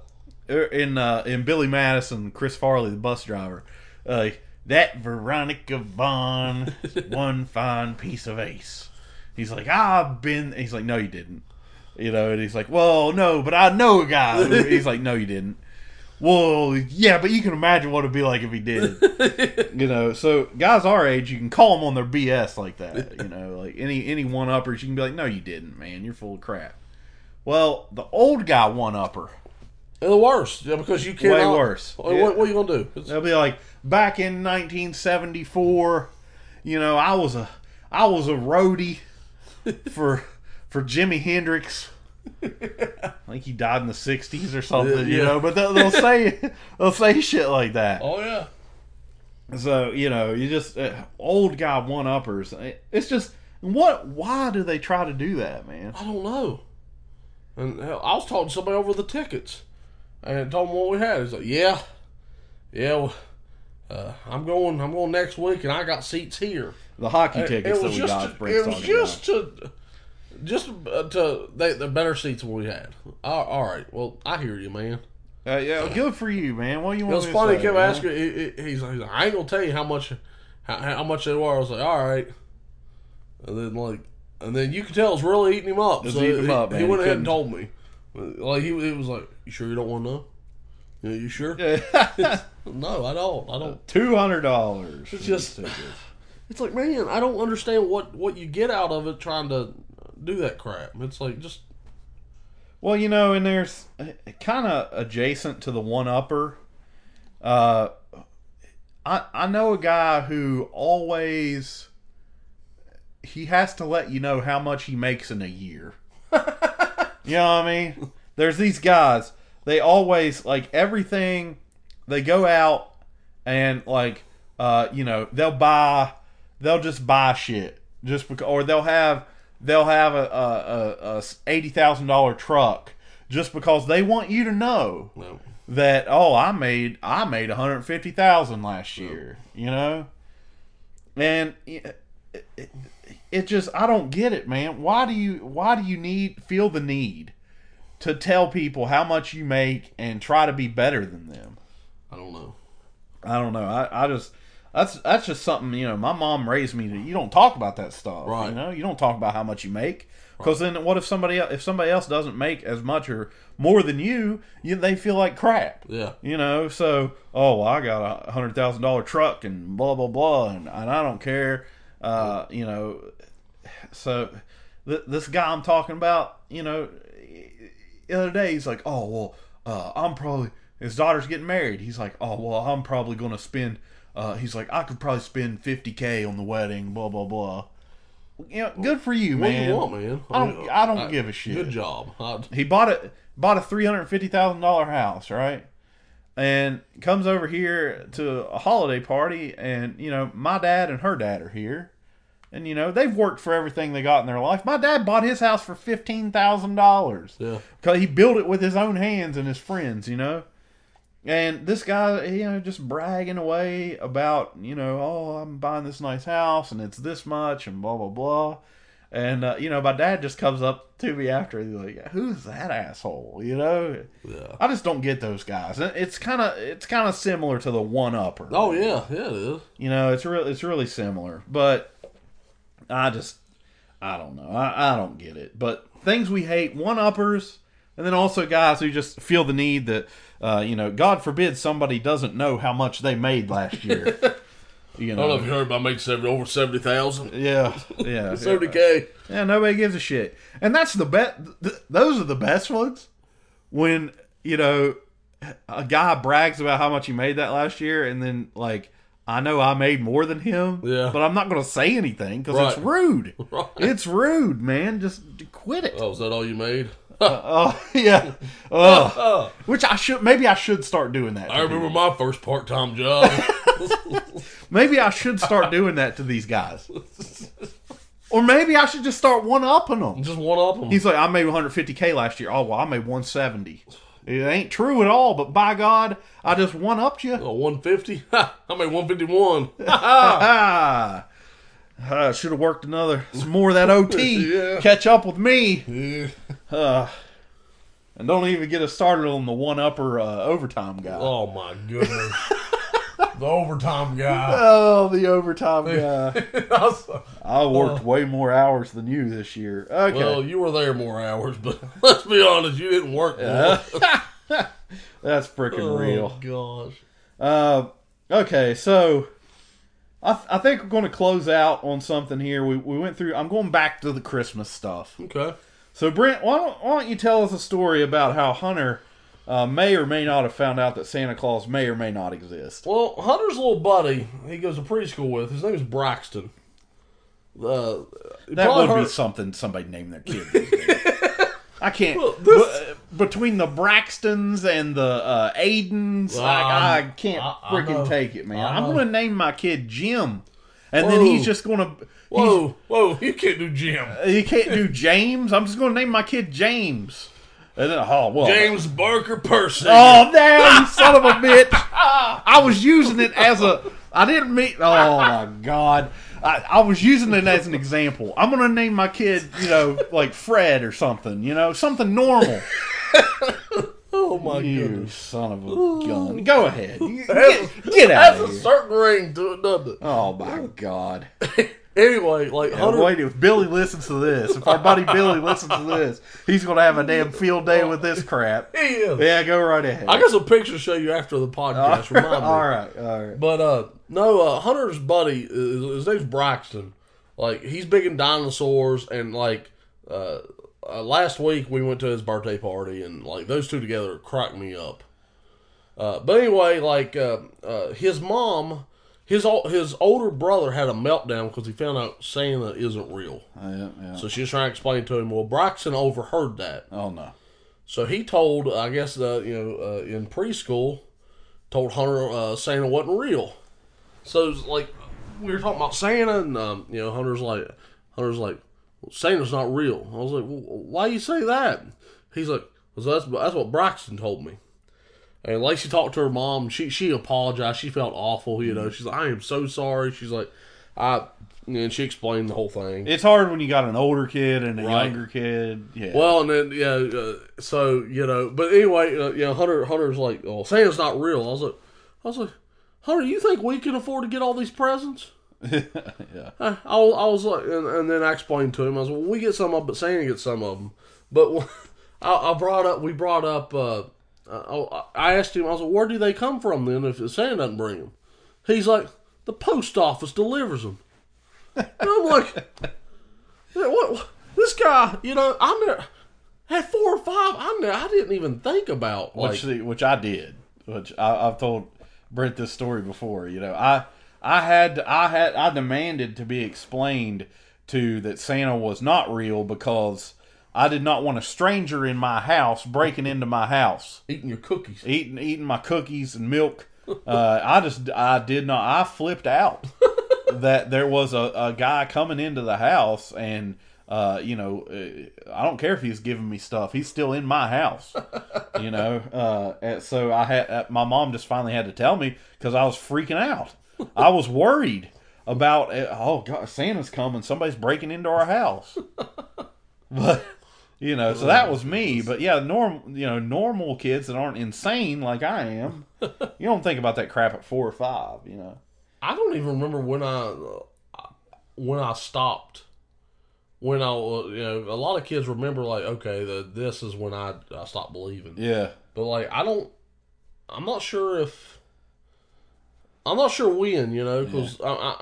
in Billy Madison, Chris Farley, the bus driver, that Veronica Vaughn, one fine piece of ace. He's like, he's like, no, you didn't. You know, and he's like, well, no, but I know a guy. He's like, no, you didn't. Well, yeah, but you can imagine what it'd be like if he did. You know, so guys our age, you can call them on their BS like that. You know, like any one-uppers, you can be like, no, you didn't, man. You're full of crap. Well, the old guy one-upper. And the worst, because you can't. Way worse. What are you gonna do? They'll be like, back in 1974, you know, I was a roadie for Jimi Hendrix. I think he died in the 60s or something, you know. But they'll say shit like that. Oh yeah. So you know, you just old guy one-uppers. It's just why do they try to do that, man? I don't know. And hell, I was talking to somebody over the tickets. And told him what we had. He's like, yeah, well, I'm going next week, and I got seats here. The hockey tickets that we got. It was just the better seats than we had. All right, well, I hear you, man. Yeah, good for you, man. What do you want? It was funny. He kept asking. He's like, I ain't gonna tell you how much they were. I was like, all right, and then you could tell it's really eating him up. Just eating him up, man. He went ahead and told me. Like he was like, "You sure you don't want to know? You sure?" No, I don't. $200. It's just, it's like, man, I don't understand what you get out of it trying to do that crap. It's like just. Well, you know, and there's kind of adjacent to the one-upper. I know a guy who always he has to let you know how much he makes in a year. You know what I mean? There's these guys. They always, like, everything. They go out and, like, you know, they'll just buy shit just because, or they'll have a $80,000 truck just because they want you to know that I made $150,000 last year. You know, and it just, I don't get it, man. Why do you feel the need to tell people how much you make and try to be better than them? I don't know. I that's just something, my mom raised me to. You don't talk about that stuff, Right. You don't talk about how much you make, because then what if somebody else doesn't make as much or more than they feel like crap. Yeah. So I got $100,000 truck and blah blah blah, and I don't care. So this guy I'm talking about, the other day he's like, I'm probably, his daughter's getting married. He's like, I'm probably going to spend. He's like, I could probably spend $50,000 on the wedding. Blah blah blah. Good for you, man. What do you want, man? I don't give a shit. Good job. He bought a $350,000 house, right? And comes over here to a holiday party, and my dad and her dad are here, and they've worked for everything they got in their life. My dad bought his house for $15,000. Yeah. Because he built it with his own hands and his friends, And this guy, just bragging away about, I'm buying this nice house and it's this much and blah, blah, blah. And, my dad just comes up to me after. He's like, who's that asshole? Yeah. I just don't get those guys. It's kind of similar to the one-upper. Oh, yeah. Yeah, it is. It's really similar. But I don't know. I don't get it. But things we hate, one-uppers, and then also guys who just feel the need that, God forbid somebody doesn't know how much they made last year. I don't know if you heard about making over 70,000. Yeah. 70K. Yeah, nobody gives a shit. And that's the best. Those are the best ones. When, a guy brags about how much he made that last year, and then, I know I made more than him, but I'm not going to say anything because it's rude. Right. It's rude, man. Just quit it. Oh, is that all you made? Yeah. Which maybe I should start doing that. I remember my first part-time job. Maybe I should start doing that to these guys. Or maybe I should just start one-upping them. Just one-up them. He's like, I made $150K last year. Oh, well, I made 170. It ain't true at all, but by God, I just one-upped you. Oh, 150? I made 151. I should have worked some more of that OT. Yeah. Catch up with me. Yeah. And don't even get us started on the one-upper overtime guy. Oh, my goodness. The overtime guy. Oh, the overtime guy. I worked way more hours than you this year. Okay. Well, you were there more hours, but let's be honest, you didn't work more. That's freaking real. Oh, gosh. Okay, so I think we're going to close out on something here. We went through. I'm going back to the Christmas stuff. Okay. So, Brent, why don't you tell us a story about how Hunter may or may not have found out that Santa Claus may or may not exist? Well, Hunter's little buddy he goes to preschool with, his name is Braxton. That would be something somebody named their kid these days. I can't. Well, between the Braxtons and the Aidens, I can't freaking take it, man. I'm going to name my kid Jim. And then he's just going to... Whoa, you can't do Jim. You can't do James? I'm just going to name my kid James. And then, James Barker Percy. Oh, damn, you son of a bitch. I was using it as I didn't mean... Oh, my God. I was using it as an example. I'm going to name my kid, like Fred or something, something normal. Oh, my goodness. You son of a gun. Go ahead. Get out of here. That's a certain ring to it, doesn't it? Oh, my God. Anyway, Hunter... Wait, if Billy listens to this, if our buddy Billy listens to this, he's going to have a damn field day with this crap. He is. Yeah, go right ahead. I got some pictures to show you after the podcast. Remind me. All right. But, no, Hunter's buddy, his name's Braxton. He's big in dinosaurs, and, last week we went to his birthday party, and, those two together cracked me up. But anyway, his mom... His older brother had a meltdown because he found out Santa isn't real. Yeah. So she was trying to explain to him. Well, Braxton overheard that. Oh, no. So he told, I guess, in preschool, told Hunter Santa wasn't real. So it was we were talking about Santa, and Hunter's like, well, Santa's not real. I was like, well, why you say that? He's like, well, that's what Braxton told me. And Lacey talked to her mom. She apologized. She felt awful. She's like, I am so sorry. She's like, and she explained the whole thing. It's hard when you got an older kid and a younger kid. Yeah. Well, and then but anyway, Hunter's like, oh, Santa's not real. I was like, Hunter, you think we can afford to get all these presents? Yeah. I was like, and then I explained to him, I was, well, we get some of them, but Santa gets some of them. But we brought up, I asked him, I was like, where do they come from then if Santa doesn't bring them? He's like, the post office delivers them. And I'm like, what? This guy, I never had 4 or 5. I didn't even think about which I did. Which I've told Brent this story before. I demanded to be explained to that Santa was not real because I did not want a stranger in my house breaking into my house, eating your cookies, eating my cookies and milk. I flipped out that there was a guy coming into the house and. I don't care if he's giving me stuff. He's still in my house, so I had my mom just finally had to tell me because I was freaking out. I was worried about oh God, Santa's coming. Somebody's breaking into our house. But so that was me. But yeah, normal kids that aren't insane like I am, you don't think about that crap at 4 or 5. I don't even remember when I stopped. When a lot of kids remember like, okay, this is when I stopped believing. Yeah. But like, I'm not sure when, because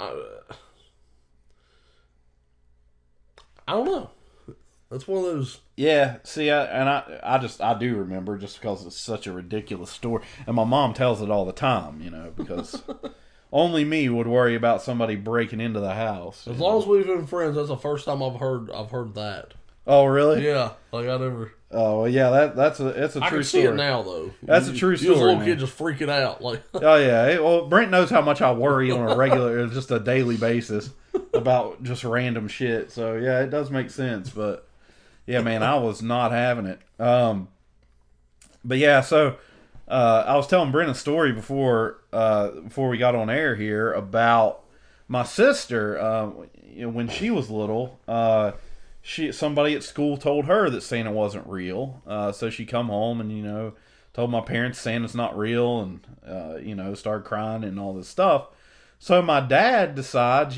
I don't know. That's one of those. Yeah, see, I do remember just because it's such a ridiculous story, and my mom tells it all the time, because only me would worry about somebody breaking into the house. As long as we've been friends, that's the first time I've heard that. Oh, really? Yeah, like I never. Oh, well, yeah, it's a true story. I can see it now, though. That's a true story. You little kid just freaking out, like. Oh yeah, well, Brent knows how much I worry on a regular, just a daily basis about just random shit. So yeah, it does make sense. But yeah, man, I was not having it. But yeah, so. I was telling Brent a story before we got on air here about my sister. When she was little, somebody at school told her that Santa wasn't real. So she come home and told my parents Santa's not real, and started crying and all this stuff. So my dad decides,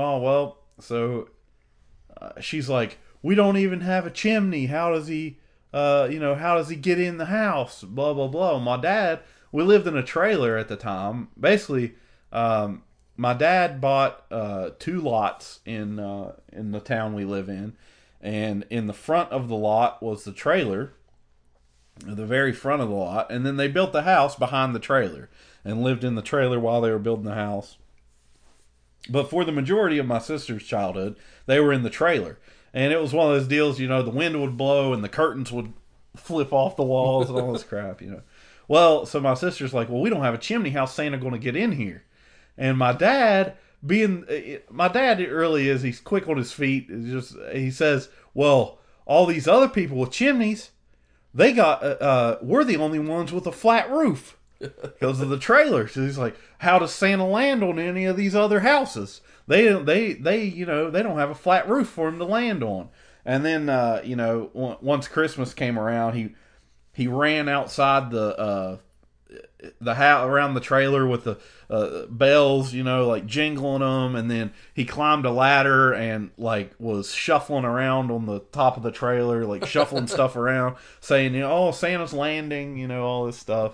she's like, we don't even have a chimney. How does he? How does he get in the house? Blah, blah, blah. My dad, we lived in a trailer at the time. Basically, my dad bought 2 lots in the town we live in. And in the front of the lot was the trailer, the very front of the lot. And then they built the house behind the trailer and lived in the trailer while they were building the house. But for the majority of my sister's childhood, they were in the trailer. And it was one of those deals, the wind would blow and the curtains would flip off the walls and all this crap, Well, so my sister's like, well, we don't have a chimney. How's Santa going to get in here? And my dad, it really is, he's quick on his feet. He says, well, all these other people with chimneys, we're the only ones with a flat roof because of the trailer. So he's like, how does Santa land on any of these other houses? They don't have a flat roof for him to land on. And then, once Christmas came around, he ran outside the house around the trailer with the bells, like jingling them. And then he climbed a ladder and was shuffling around on the top of the trailer, shuffling stuff around, saying, oh, Santa's landing, all this stuff.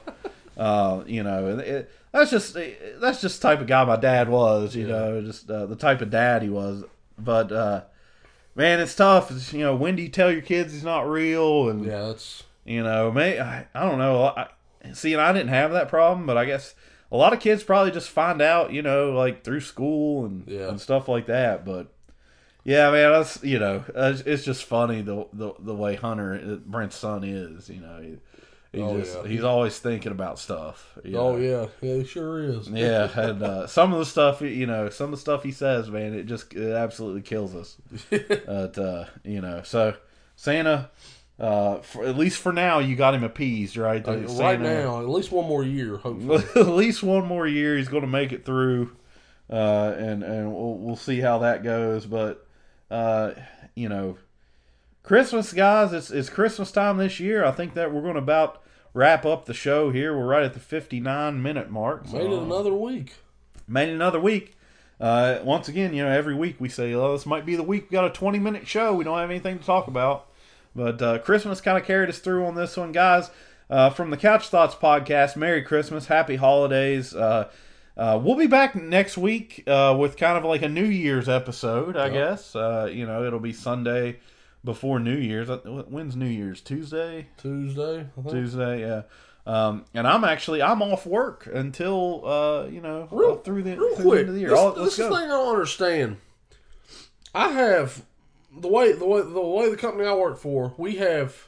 That's just the type of guy my dad was, the type of dad he was. But man, it's tough. When do you tell your kids he's not real? And yeah, that's I don't know. And I didn't have that problem, but I guess a lot of kids probably just find out, through school and stuff like that. But yeah, man, that's it's just funny the way Hunter, Brent's son, is. He's always thinking about stuff. Yeah, he sure is. Yeah, and some of the stuff, some of the stuff he says, man, it absolutely kills us. But so Santa, at least for now, you got him appeased, right? Right now, at least one more year, hopefully. At least one more year, he's going to make it through, and we'll see how that goes. But Christmas, guys, it's Christmas time this year. I think that we're going to about wrap up the show here. We're right at the 59-minute mark. So, Made it another week. Made it another week. Once again, every week we say, oh, this might be the week we got a 20-minute show. We don't have anything to talk about. But Christmas kind of carried us through on this one. Guys, from the Couch Thoughts podcast, Merry Christmas, Happy Holidays. We'll be back next week with kind of like a New Year's episode, I guess. It'll be Sunday before New Year's. When's New Year's? Tuesday? Tuesday, Tuesday, yeah. And I'm off work until through the end of the year. This is the thing I don't understand. I have the way the company I work for, we have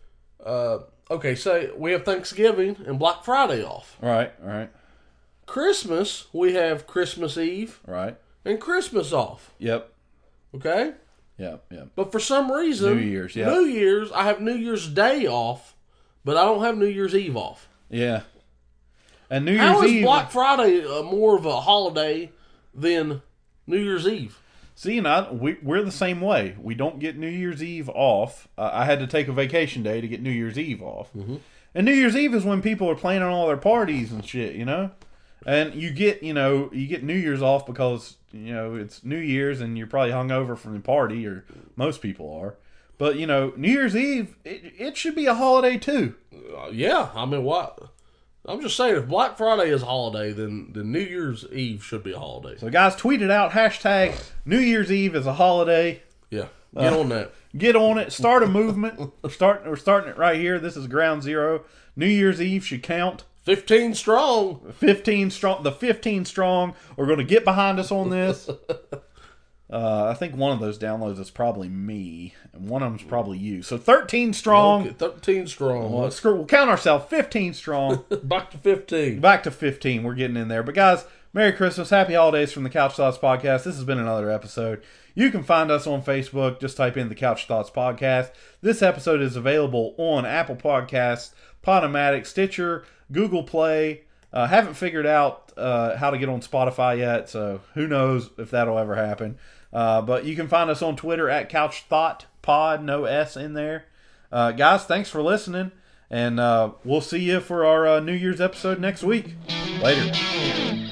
say we have Thanksgiving and Black Friday off. Right. Christmas, we have Christmas Eve. Right. And Christmas off. Yep. Okay? Yep. But for some reason, New Year's, I have New Year's Day off, but I don't have New Year's Eve off. Yeah. And New Year's How is Eve, Black Friday more of a holiday than New Year's Eve? See, we're the same way. We don't get New Year's Eve off. I had to take a vacation day to get New Year's Eve off. Mm-hmm. And New Year's Eve is when people are planning all their parties and shit, And you get New Year's off because, it's New Year's and you're probably hungover from the party, or most people are. But, New Year's Eve, it should be a holiday too. Yeah, I mean, what? I'm just saying, if Black Friday is a holiday, then New Year's Eve should be a holiday. So, guys, tweet it out. Hashtag New Year's Eve is a holiday. Yeah, get on that. Get on it. Start a movement. We're starting it right here. This is ground zero. New Year's Eve should count. 15 strong. 15 strong. The 15 strong are going to get behind us on this. I think one of those downloads is probably me, and one of them's probably you. So 13 strong. Okay, 13 strong. We'll count ourselves 15 strong. Back to 15. Back to 15. We're getting in there. But guys, Merry Christmas, Happy Holidays from the Couch Thoughts Podcast. This has been another episode. You can find us on Facebook. Just type in the Couch Thoughts Podcast. This episode is available on Apple Podcasts, Podomatic, Stitcher, Google Play. Haven't figured out how to get on Spotify yet, so who knows if that'll ever happen. But you can find us on Twitter at Couch Thought Pod, no S in there. Guys, thanks for listening, and we'll see you for our New Year's episode next week. Later.